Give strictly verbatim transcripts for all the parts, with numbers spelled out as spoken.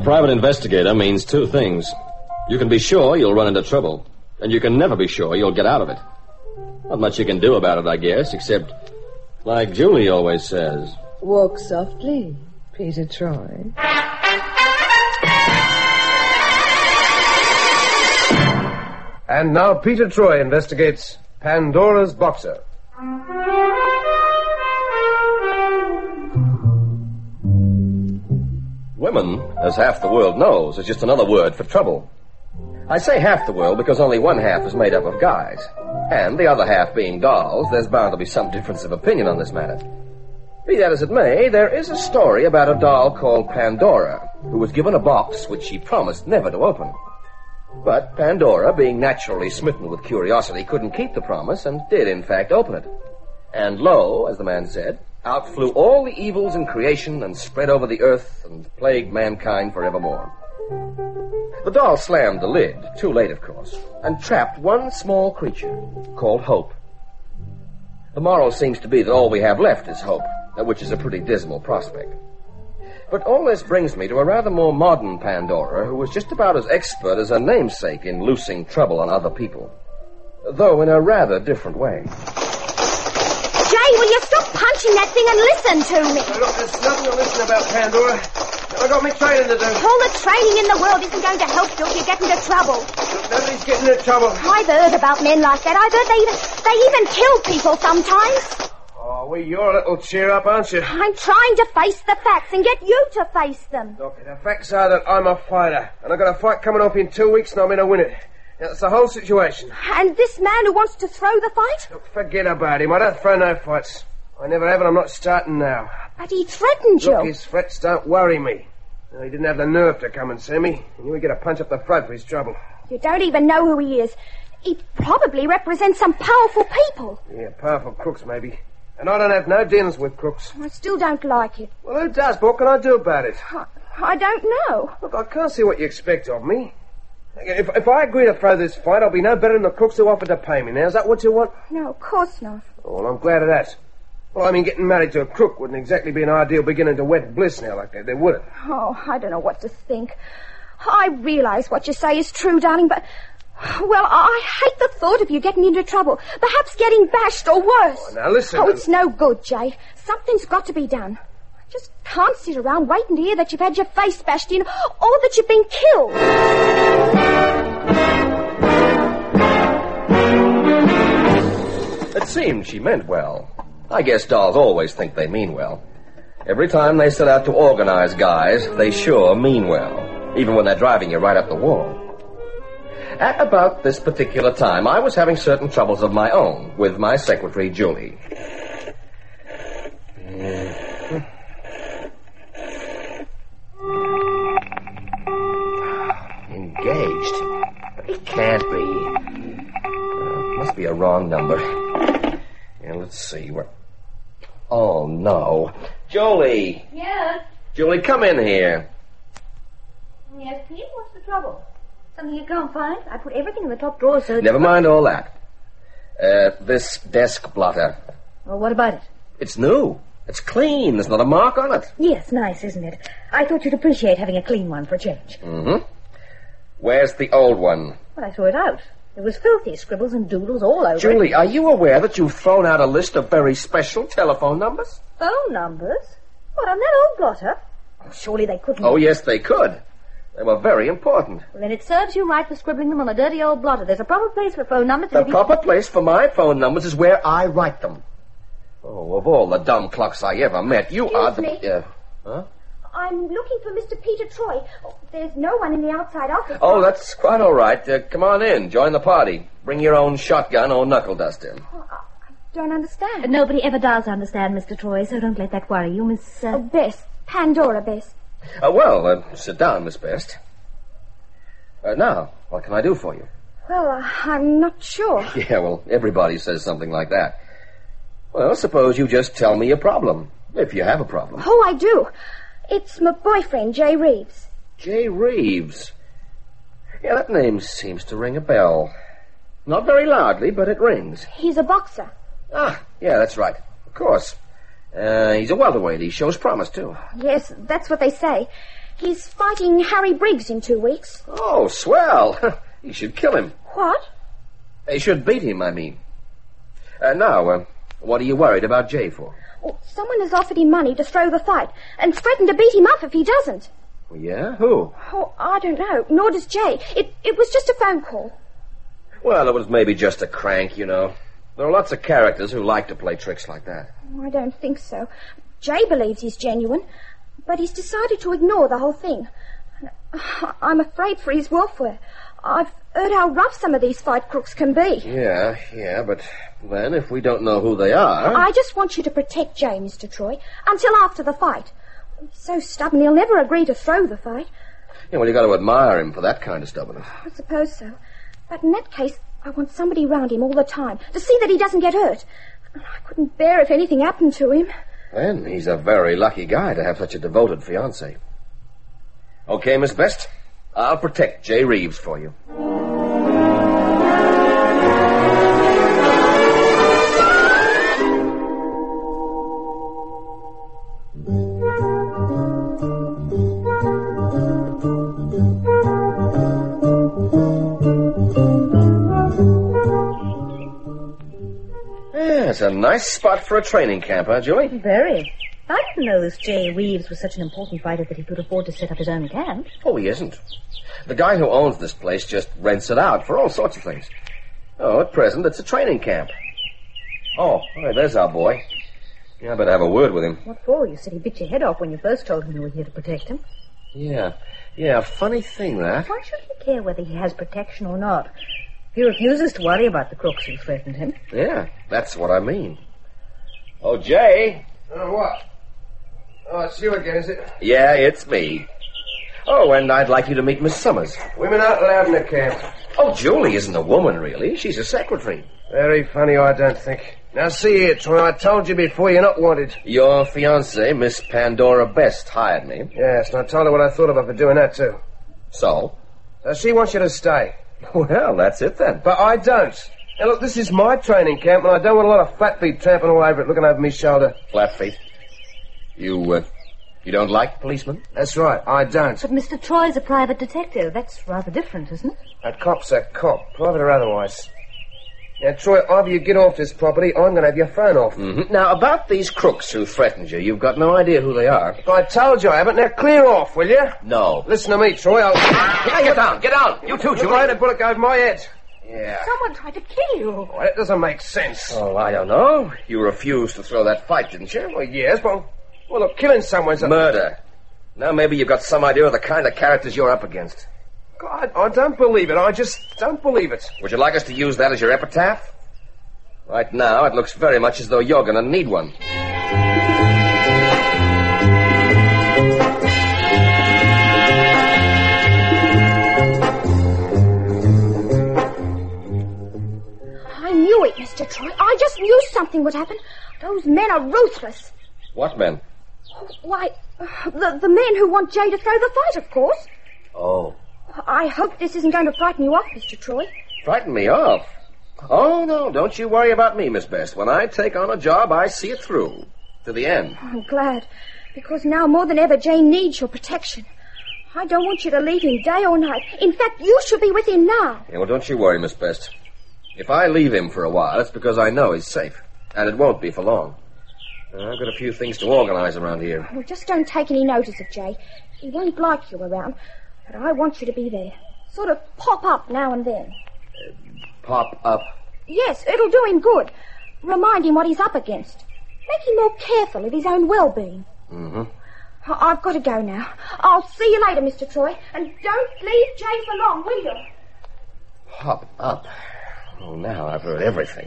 private investigator means two things. You can be sure you'll run into trouble, and you can never be sure you'll get out of it. Not much you can do about it, I guess, except, like Julie always says... Walk softly, Peter Troy. And now Peter Troy investigates Pandora's Boxer. Women, as half the world knows, is just another word for trouble. I say half the world because only one half is made up of guys. And the other half being dolls, there's bound to be some difference of opinion on this matter. Be that as it may, there is a story about a doll called Pandora, who was given a box which she promised never to open. But Pandora, being naturally smitten with curiosity, couldn't keep the promise and did, in fact, open it. And lo, as the man said, out flew all the evils in creation and spread over the earth and plagued mankind forevermore. The doll slammed the lid, too late, of course, and trapped one small creature called Hope. The moral seems to be that all we have left is hope, which is a pretty dismal prospect. But all this brings me to a rather more modern Pandora, who was just about as expert as her namesake in loosing trouble on other people, though in a rather different way. Jay, will you stop punching that thing and listen to me? Now, look, there's nothing to listen about, Pandora. I got me training to do. All the training in the world isn't going to help you if you get into trouble. Look, nobody's getting into trouble. I've heard about men like that. I've heard they even, they even kill people sometimes. Oh, well, you're a little cheer-up, aren't you? I'm trying to face the facts and get you to face them. Look, the facts are that I'm a fighter, and I've got a fight coming up in two weeks, and I'm going to win it. That's the whole situation. And this man who wants to throw the fight? Look, forget about him. I don't throw no fights. I never have, and I'm not starting now. But he threatened you. Look, his threats don't worry me. No, he didn't have the nerve to come and see me. He knew he'd get a punch up the throat for his trouble. You don't even know who he is. He probably represents some powerful people. Yeah, powerful crooks, maybe. And I don't have no dealings with crooks. I still don't like it. Well, who does? What can I do about it? I, I don't know. Look, I can't see what you expect of me. If, if I agree to throw this fight, I'll be no better than the crooks who offered to pay me. Now, is that what you want? No, of course not. Oh, well, I'm glad of that. Well, I mean, getting married to a crook wouldn't exactly be an ideal beginning to wed bliss now like that, then would it? Oh, I don't know what to think. I realise what you say is true, darling, but... Well, I hate the thought of you getting into trouble. Perhaps getting bashed or worse. Oh, now, listen... Oh, it's no good, Jay. Something's got to be done. I just can't sit around waiting to hear that you've had your face bashed in or that you've been killed. It seemed she meant well. I guess dolls always think they mean well. Every time they set out to organize guys, they sure mean well, even when they're driving you right up the wall. At about this particular time, I was having certain troubles of my own with my secretary, Julie. Engaged? It can't be. Uh, must be a wrong number. Yeah, let's see. Where... Oh, no. Julie! Yes? Julie, come in here. Yes, Pete? What's the trouble? Something you can't find? I put everything in the top drawer so... Never mind all that. Uh, this desk blotter. Well, what about it? It's new. It's clean. There's not a mark on it. Yes, nice, isn't it? I thought you'd appreciate having a clean one for a change. Mm-hmm. Where's the old one? Well, I threw it out. There was filthy scribbles and doodles all over Julie, it. are you aware that you've thrown out a list of very special telephone numbers? Phone numbers? What, on that old blotter? Oh, surely they couldn't... Oh, yes, they could. They were very important. Well, then it serves you right for scribbling them on a dirty old blotter. There's a proper place for phone numbers... The be... proper place for my phone numbers is where I write them. Oh, of all the dumb clucks I ever met, you Excuse are the... me. Uh, huh? I'm looking for Mister Peter Troy. Oh, there's no one in the outside office. Oh, that's quite all right. Uh, come on in. Join the party. Bring your own shotgun or knuckle duster. Oh, I don't understand. But nobody ever does understand, Mister Troy, so don't let that worry you, Miss... Uh... Oh, Bess. Pandora Bess. Uh, well, uh, sit down, Miss Best. Uh, now, what can I do for you? Well, uh, I'm not sure. Yeah, well, everybody says something like that. Well, suppose you just tell me your problem, if you have a problem. Oh, I do. It's my boyfriend, Jay Reeves. Jay Reeves? Yeah, that name seems to ring a bell. Not very loudly, but it rings. He's a boxer. Ah, yeah, that's right. Of course. Uh, he's a welterweight. He shows promise, too. Yes, that's what they say. He's fighting Harry Briggs in two weeks. Oh, swell. You should kill him. What? You should beat him, I mean. Uh, now, uh, what are you worried about Jay for? Well, someone has offered him money to throw the fight and threatened to beat him up if he doesn't. Yeah? Who? Oh, I don't know. Nor does Jay. It, it was just a phone call. Well, it was maybe just a crank, you know. There are lots of characters who like to play tricks like that. Oh, I don't think so. Jay believes he's genuine, but he's decided to ignore the whole thing. I'm afraid for his welfare. I've heard how rough some of these fight crooks can be. Yeah, yeah, but then if we don't know who they are... I just want you to protect Jay, Mister Troy, until after the fight. He's so stubborn he'll never agree to throw the fight. Yeah, well, you got to admire him for that kind of stubbornness. I suppose so. But in that case, I want somebody round him all the time to see that he doesn't get hurt. I couldn't bear if anything happened to him. Then he's a very lucky guy to have such a devoted fiancée. Okay, Miss Best, I'll protect Jay Reeves for you. Yeah, it's a nice spot for a training camp, huh, Julie? Very. I didn't know this Jay Reeves was such an important fighter that he could afford to set up his own camp. Oh, he isn't. The guy who owns this place just rents it out for all sorts of things. Oh, at present, it's a training camp. Oh, hey, there's our boy. Yeah, I better have a word with him. What for? You said he bit your head off when you first told him you were here to protect him. Yeah, yeah, funny thing, that. Why should he care whether he has protection or not? He refuses to worry about the crooks who threatened him. Yeah, that's what I mean. Oh, Jay. Oh, what? Oh, it's you again, is it? Yeah, it's me. Oh, and I'd like you to meet Miss Summers. Women aren't allowed in the camp. Oh, Julie isn't a woman, really. She's a secretary. Very funny, I don't think. Now, see here, Troy, I told you before you're not wanted. Your fiancée, Miss Pandora Best, hired me. Yes, and I told her what I thought of her for doing that, too. So? So she wants you to stay. Well, that's it then. But I don't. Now, look, this is my training camp, and I don't want a lot of flat feet tramping all over it, looking over me shoulder. Flat feet? You, uh, you don't like policemen? That's right, I don't. But Mister Troy's a private detective. That's rather different, isn't it? A cop's a cop, private or otherwise. Now, Troy, either you get off this property, or I'm going to have your phone off. Mm-hmm. Now, about these crooks who threatened you, you've got no idea who they are. I told you I haven't. Now, clear off, will you? No. Listen to me, Troy. I'll... Hey, get down, get down. You too, Look, Julie. I had a bullet go over my head. Yeah. Someone tried to kill you. Well, that doesn't make sense. Oh, I don't know. You refused to throw that fight, didn't you? Well, yes, but... Well, look, killing someone's a... Murder. Now maybe you've got some idea of the kind of characters you're up against. God, I don't believe it. I just don't believe it. Would you like us to use that as your epitaph? Right now, it looks very much as though you're going to need one. I knew it, Mister Troy. I just knew something would happen. Those men are ruthless. What men? Why, uh, the, the men who want Jay to throw the fight, of course. Oh. I hope this isn't going to frighten you off, Mister Troy. Frighten me off? Oh, no, don't you worry about me, Miss Best. When I take on a job, I see it through. To the end. I'm glad, because now more than ever, Jay needs your protection. I don't want you to leave him day or night. In fact, you should be with him now. Yeah, well, don't you worry, Miss Best. If I leave him for a while, it's because I know he's safe. And it won't be for long. I've got a few things to organize around here. Well, just don't take any notice of Jay. He won't like you around, but I want you to be there. Sort of pop up now and then. Uh, pop up? Yes, it'll do him good. Remind him what he's up against. Make him more careful of his own well-being. Mm-hmm. I've got to go now. I'll see you later, Mister Troy. And don't leave Jay for long, will you? Pop up? Oh, now I've heard everything.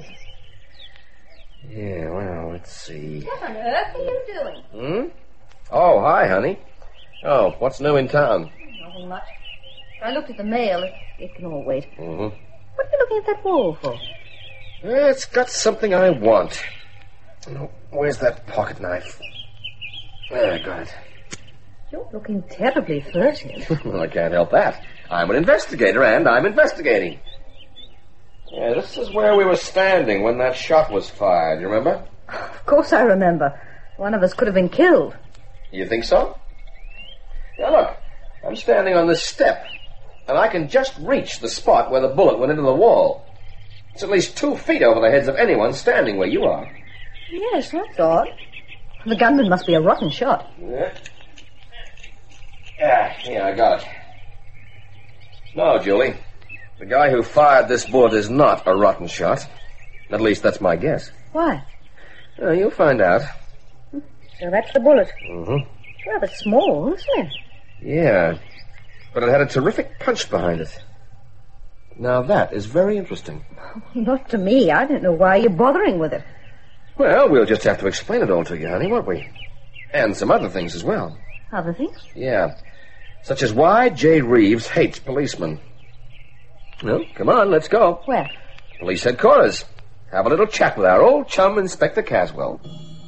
Yeah, well, let's see. What on earth are you doing? Hmm? Oh, hi, honey. Oh, what's new in town? Nothing much. I looked at the mail. It, it can all wait. Mm-hmm. What are you looking at that wall for? Eh, it's got something I want. Oh, where's that pocket knife? There, I got it. You're looking terribly furtive. Well, I can't help that. I'm an investigator, and I'm investigating. Yeah, this is where we were standing when that shot was fired, you remember? Of course I remember. One of us could have been killed. You think so? Now, look, I'm standing on this step, and I can just reach the spot where the bullet went into the wall. It's at least two feet over the heads of anyone standing where you are. Yes, that's odd. The gunman must be a rotten shot. Yeah. Yeah, yeah, I got it. No, Julie. The guy who fired this bullet is not a rotten shot. At least that's my guess. Why? Uh, you'll find out. So that's the bullet. Mm-hmm. It's rather small, isn't it? Yeah, but it had a terrific punch behind it. Now that is very interesting. Not to me. I don't know why you're bothering with it. Well, we'll just have to explain it all to you, honey, won't we? And some other things as well. Other things? Yeah, such as why Jay Reeves hates policemen. Well, come on, let's go. Where? Police headquarters. Have a little chat with our old chum, Inspector Caswell.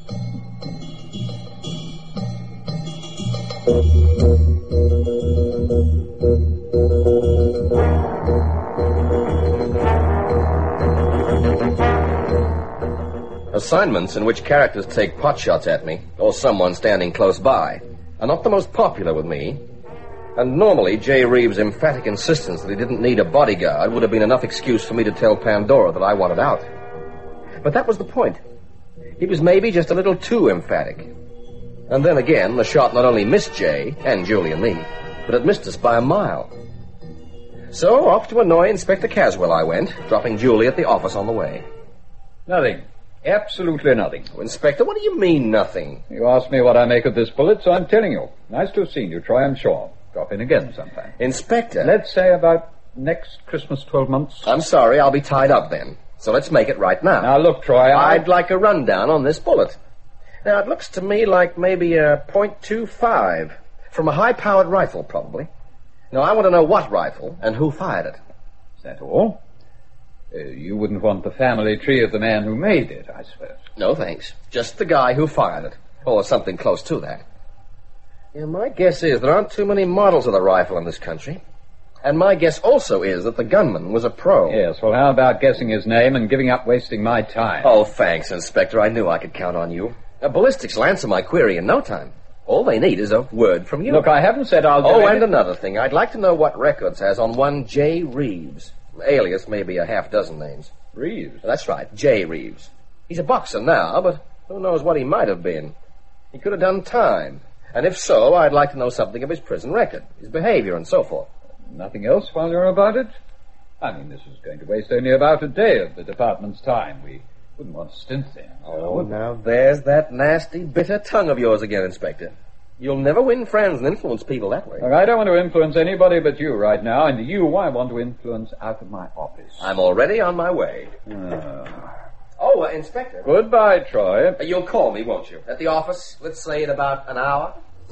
Assignments in which characters take potshots at me, or someone standing close by, are not the most popular with me. And normally, Jay Reeves' emphatic insistence that he didn't need a bodyguard would have been enough excuse for me to tell Pandora that I wanted out. But that was the point. He was maybe just a little too emphatic. And then again, the shot not only missed Jay, and Julie and me, but it missed us by a mile. So, off to annoy Inspector Caswell I went, dropping Julie at the office on the way. Nothing. Absolutely nothing. Oh, Inspector, what do you mean, nothing? You asked me what I make of this bullet, so I'm telling you. Nice to have seen you, Troy, I'm sure. Drop in again sometime. Inspector? Let's say about next Christmas, twelve months. I'm sorry, I'll be tied up then. So let's make it right now. Now, look, Troy, I... I'd like a rundown on this bullet. Now, it looks to me like maybe a point two five. From a high-powered rifle, probably. Now, I want to know what rifle and who fired it. Is that all? Uh, you wouldn't want the family tree of the man who made it, I suppose. No, thanks. Just the guy who fired it. Or something close to that. Yeah, my guess is there aren't too many models of the rifle in this country. And my guess also is that the gunman was a pro. Yes, well, how about guessing his name and giving up wasting my time? Oh, thanks, Inspector. I knew I could count on you. Uh, ballistics will answer my query in no time. All they need is a word from you. Look, I haven't said I'll do Oh, any- and another thing. I'd like to know what records has on one Jay Reeves. Alias maybe a half dozen names. Reeves? That's right, Jay Reeves. He's a boxer now, but who knows what he might have been. He could have done time. And if so, I'd like to know something of his prison record, his behavior, and so forth. Nothing else while you're about it? I mean, this is going to waste only about a day of the department's time. We wouldn't want to stint there. Oh, now there's that nasty, bitter tongue of yours again, Inspector. You'll never win friends and influence people that way. Look, I don't want to influence anybody but you right now, and you I want to influence out of my office. I'm already on my way. Uh, Oh, uh, Inspector. goodbye, Troy. Uh, you'll call me, won't you? At the office, let's say in about an hour.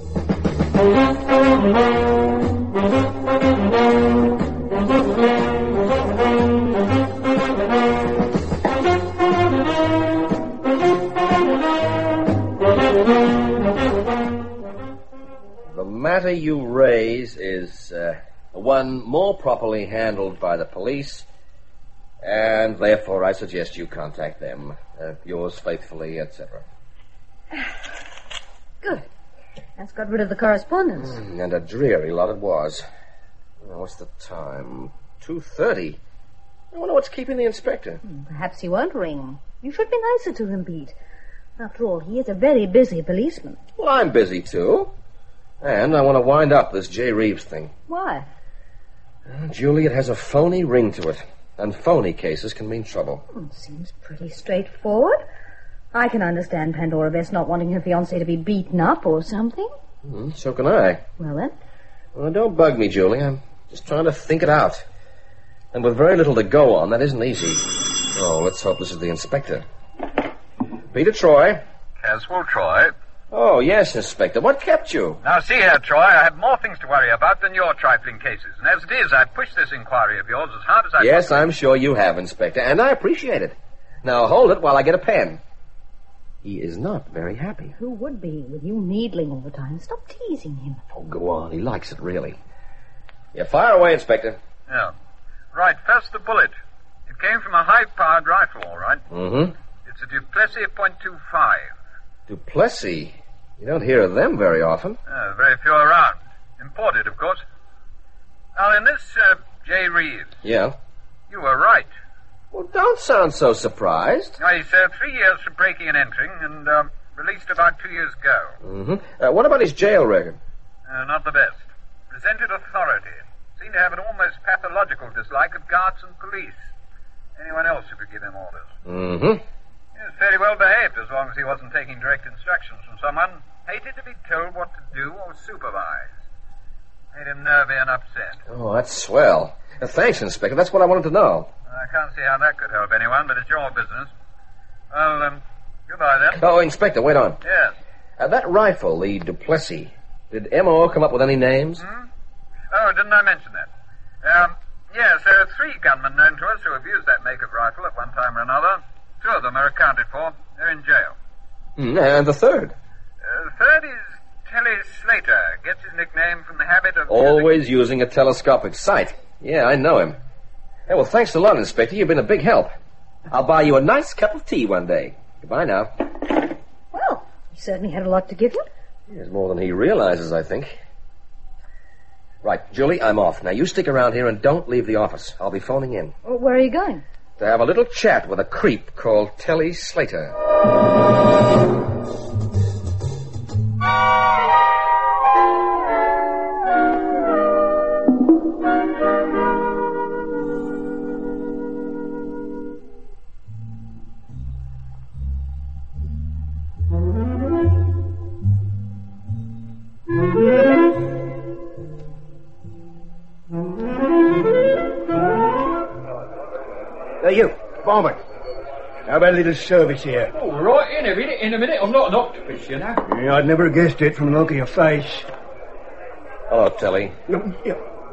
The matter you raise is uh, one more properly handled by the police, and therefore I suggest you contact them. Uh, yours faithfully, et cetera. Good. That's got rid of the correspondence. Mm, and a dreary lot it was. Oh, what's the time? two thirty. I wonder what's keeping the inspector. Perhaps he won't ring. You should be nicer to him, Pete. After all, he is a very busy policeman. Well, I'm busy, too. And I want to wind up this Jay Reeves thing. Why? Uh, Julie, it has a phony ring to it. And phony cases can mean trouble. Hmm, seems pretty straightforward. I can understand Pandora Bess not wanting her fiancé to be beaten up or something. Mm, so can I. Well, then. Well, don't bug me, Julie. I'm just trying to think it out. And with very little to go on, that isn't easy. Oh, let's hope this is the inspector. Peter Troy. Caswell, Troy. Oh, yes, Inspector. What kept you? Now, see here, Troy, I have more things to worry about than your trifling cases. And as it is, I've pushed this inquiry of yours as hard as I Yes, possibly... I'm sure you have, Inspector, and I appreciate it. Now, hold it while I get a pen. He is not very happy. Who would be with you needling all the time? Stop teasing him. Oh, go on. He likes it, really. Yeah, fire away, Inspector. Yeah. Right, first the bullet. It came from a high-powered rifle, all right. Mm-hmm. It's a Duplessis point two five. Duplessis. You don't hear of them very often. Uh, very few around. Imported, of course. Now, in this, uh, J. Reeves, Yeah? you were right. Well, don't sound so surprised. Now, he's uh, three years for breaking and entering and um, released about two years ago. Mm-hmm. Uh, what about his jail record? Uh, not the best. Resented authority. Seemed to have an almost pathological dislike of guards and police. Anyone else who could give him orders. Mm-hmm. He was fairly well behaved as long as he wasn't taking direct instructions from someone. Hated to be told what to do or supervise. Made him nervy and upset. Oh, that's swell. Uh, thanks, Inspector. That's what I wanted to know. I can't see how that could help anyone, but it's your business. Well, um, goodbye then. Oh, Inspector, wait on. Yes. Uh, that rifle, the Duplessis, did M O come up with any names? Hmm? Oh, didn't I mention that? Um, yes, there are three gunmen known to us who have used that make of rifle at one time or another. Two of them are accounted for. They're in jail. Mm, and the third? Uh, the third is Telly Slater. Gets his nickname from the habit of... Always using a telescopic sight. Yeah, I know him. Hey, well, thanks a lot, Inspector. You've been a big help. I'll buy you a nice cup of tea one day. Goodbye now. Well, he certainly had a lot to give you. There's more than he realizes, I think. Right, Julie, I'm off. Now, you stick around here and don't leave the office. I'll be phoning in. Well, where are you going? To have a little chat with a creep called Telly Slater. Now you, barman. How about a little service here? Oh, right, in a minute, in a minute. I'm not an octopus, you know. Yeah, I'd never guessed it from the look of your face. Hello, Telly. No, yeah.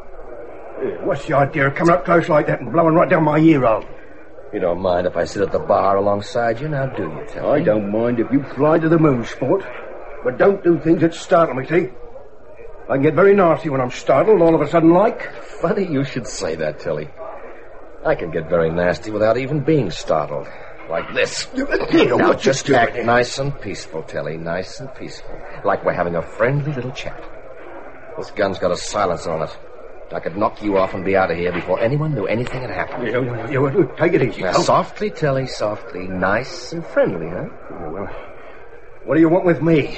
What's the idea of coming up close like that and blowing right down my ear hole? You don't mind if I sit at the bar alongside you, now do you, Telly? I don't mind if you fly to the moon, sport. But don't do things that startle me, see? I can get very nasty when I'm startled all of a sudden like. Funny you should say that, Telly. I can get very nasty without even being startled. Like this. You know Now, what just you're act doing. nice and peaceful, Telly. Nice and peaceful. Like we're having a friendly little chat. This gun's got a silencer on it. I could knock you off and be out of here before anyone knew anything had happened. Yeah, yeah, yeah, well, take it easy. Now, pal. softly, Telly, softly. Nice and friendly, huh? Yeah, well, what do you want with me?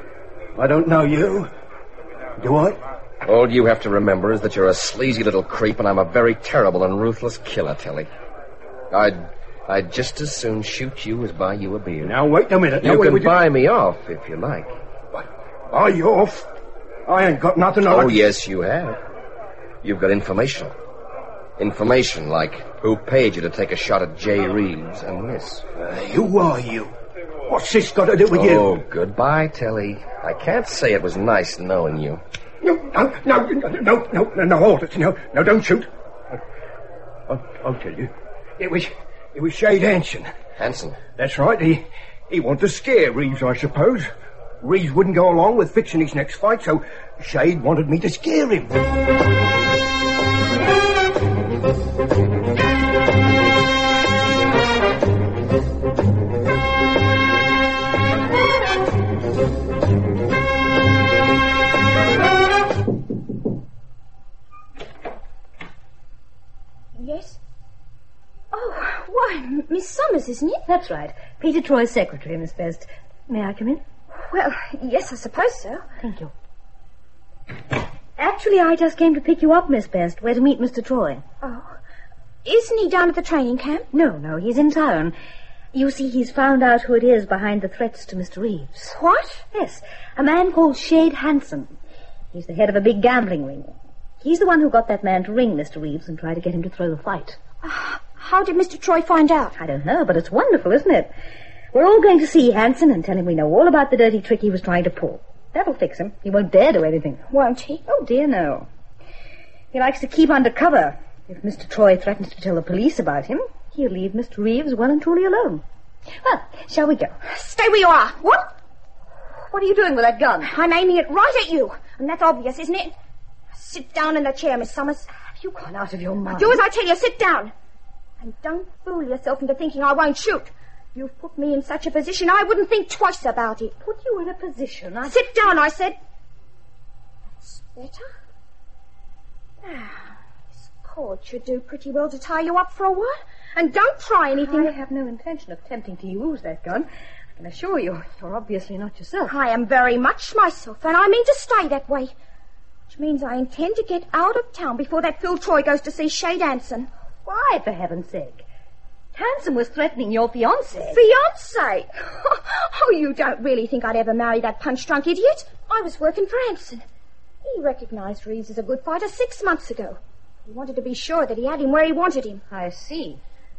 I don't know you. Do I? All you have to remember is that you're a sleazy little creep and I'm a very terrible and ruthless killer, Telly. I'd... I'd just as soon shoot you as buy you a beer. Now, wait a minute. You now, can wait, buy me off if you like. What? Buy you off? I ain't got nothing on. Oh, yes, you have. You've got information. Information like who paid you to take a shot at J. Reeves and miss. Uh, who are you? What's this got to do with Oh, you? goodbye, Telly. I can't say it was nice knowing you. No, no, no, no, no, no, no, hold it. No, no, don't shoot. I'll, I'll tell you. It was, it was Shade Hanson. Hanson? That's right. He, he wanted to scare Reeves, I suppose. Reeves wouldn't go along with fixing his next fight, so Shade wanted me to scare him. Yes? Oh, why, Miss Summers, isn't it? That's right. Peter Troy's secretary, Miss Best. May I come in? Well, yes, I suppose so. Thank you. Actually, I just came to pick you up, Miss Best. Where to meet Mister Troy. Oh. Isn't he down at the training camp? No, no, he's in town. You see, he's found out who it is behind the threats to Mister Reeves. What? Yes, a man called Shade Hanson. He's the head of a big gambling ring. He's the one who got that man to ring Mister Reeves and try to get him to throw the fight. Uh, how did Mister Troy find out? I don't know, but it's wonderful, isn't it? We're all going to see Hanson and tell him we know all about the dirty trick he was trying to pull. That'll fix him. He won't dare do anything. Won't he? Oh, dear, no. He likes to keep under cover. If Mister Troy threatens to tell the police about him, he'll leave Mister Reeves well and truly alone. Well, shall we go? Stay where you are. What? What are you doing with that gun? I'm aiming it right at you. And that's obvious, isn't it? Sit down in the chair, Miss Summers. Have you gone out of your mind? Do as I tell you. Sit down. And don't fool yourself into thinking I won't shoot. You've put me in such a position I wouldn't think twice about it. Put you in a position? I... Sit down, I said. That's better? Ah, this cord should do pretty well to tie you up for a while. And don't try anything. I have no intention of attempting to use that gun. I can assure you, you're obviously not yourself. I am very much myself, and I mean to stay that way. Which means I intend to get out of town before that Phil Troy goes to see Shade Anson. Why, for heaven's sake? Hanson was threatening your fiancé. Fiancé? Oh, you don't really think I'd ever marry that punch-drunk idiot? I was working for Anson. He recognized Reeves as a good fighter six months ago. He wanted to be sure that he had him where he wanted him. I see.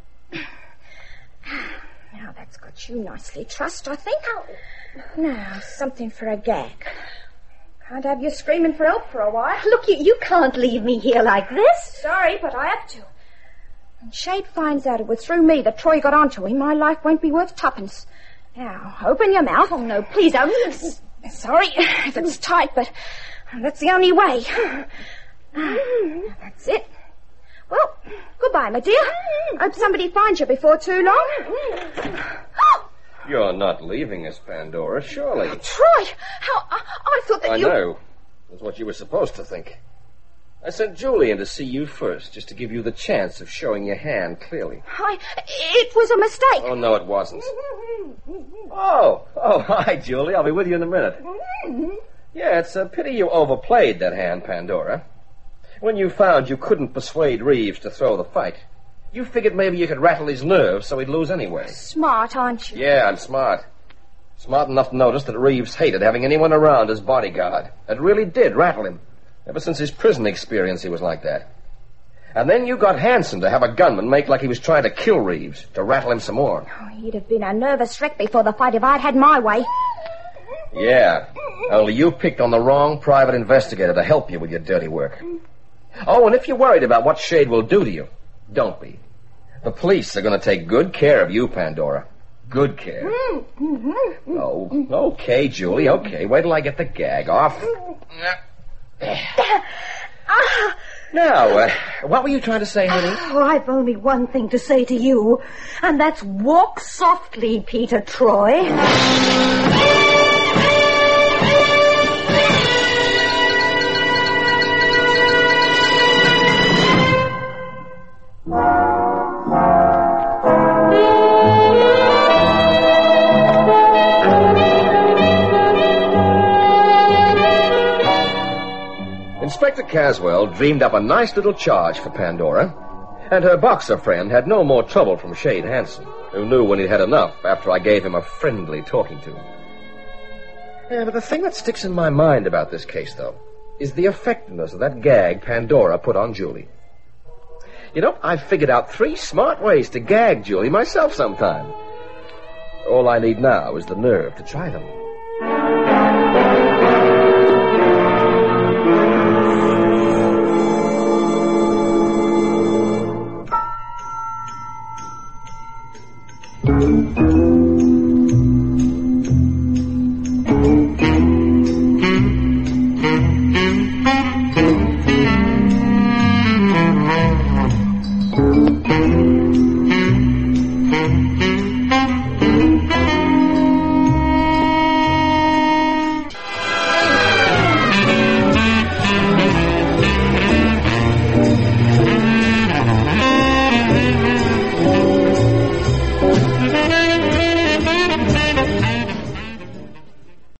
Now that's got you nicely trussed, I think. Now, something for a gag. Can't have you screaming for help for a while. Look, you, you can't leave me here like this. Sorry, but I have to. When Shade finds out it was through me that Troy got onto him, my life won't be worth tuppence. Now, open your mouth. Oh, no, please, don't. Sorry if it's tight, but that's the only way. That's it. Well, goodbye, my dear. Hope somebody finds you before too long. You're not leaving us, Pandora, surely. Oh, Troy! How... I, I thought that I you... I know. That's what you were supposed to think. I sent Julian to see you first, just to give you the chance of showing your hand clearly. I... It was a mistake. Oh, no, it wasn't. Oh, oh, hi, Julie. I'll be with you in a minute. Yeah, it's a pity you overplayed that hand, Pandora. When you found you couldn't persuade Reeves to throw the fight, you figured maybe you could rattle his nerves so he'd lose anyway. Smart, aren't you? Yeah, I'm smart. Smart enough to notice that Reeves hated having anyone around as bodyguard. It really did rattle him. Ever since his prison experience, he was like that. And then you got Hanson to have a gunman make like he was trying to kill Reeves, to rattle him some more. Oh, he'd have been a nervous wreck before the fight if I'd had my way. Yeah, only you picked on the wrong private investigator to help you with your dirty work. Oh, and if you're worried about what Shade will do to you, don't be. The police are going to take good care of you, Pandora. Good care. Oh, okay, Julie, okay. Wait till I get the gag off. Now, uh, what were you trying to say, honey? Oh, I've only one thing to say to you, and that's walk softly, Peter Troy. Inspector Caswell dreamed up a nice little charge for Pandora, and her boxer friend had no more trouble from Shade Hanson, who knew when he'd had enough after I gave him a friendly talking to. Yeah, but the thing that sticks in my mind about this case, though, is the effectiveness of that gag Pandora put on Julie. You know, I've figured out three smart ways to gag Julie myself sometime. All I need now is the nerve to try them.